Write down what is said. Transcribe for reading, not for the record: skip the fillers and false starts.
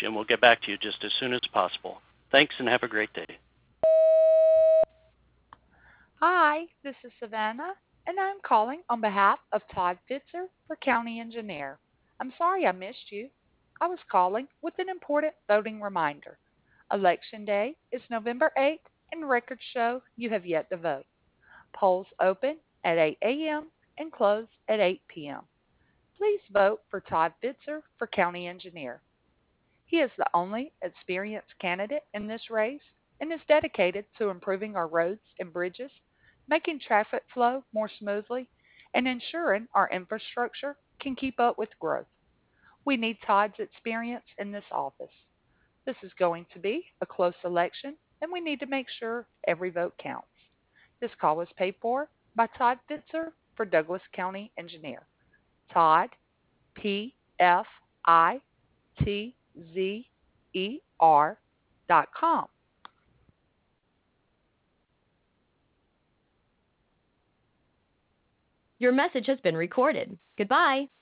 and we'll get back to you just as soon as possible. Thanks and have a great day. Hi, this is Savannah, and I'm calling on behalf of Todd Fitzer for County Engineer. I'm sorry I missed you. I was calling with an important voting reminder. Election Day is November 8th, and records show you have yet to vote. Polls open at 8 a.m. and close at 8 p.m. Please vote for Todd Fitzer for County Engineer. He is the only experienced candidate in this race and is dedicated to improving our roads and bridges, making traffic flow more smoothly, and ensuring our infrastructure can keep up with growth. We need Todd's experience in this office. This is going to be a close election, and we need to make sure every vote counts. This call was paid for by Todd Fitzer for Douglas County Engineer. Todd, PFITZER.com. Your message has been recorded. Goodbye.